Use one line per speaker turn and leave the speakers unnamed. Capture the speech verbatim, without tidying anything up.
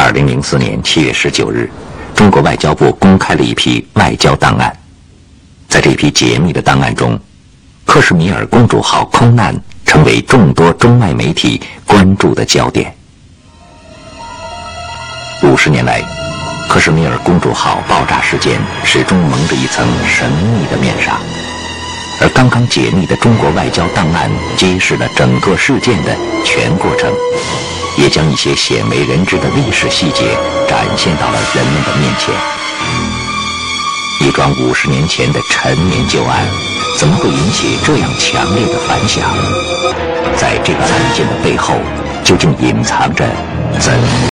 二零零四年七月十九日，中国外交部公开了一批外交档案。在这批解密的档案中，克什米尔公主号空难成为众多中外媒体关注的焦点。五十年来，克什米尔公主号爆炸事件始终蒙着一层神秘的面纱，而刚刚解密的中国外交档案揭示了整个事件的全过程，也将一些鲜为人知的历史细节展现到了人们的面前。一桩五十年前的陈年旧案，怎么会引起这样强烈的反响？在这个案件的背后，究竟隐藏着怎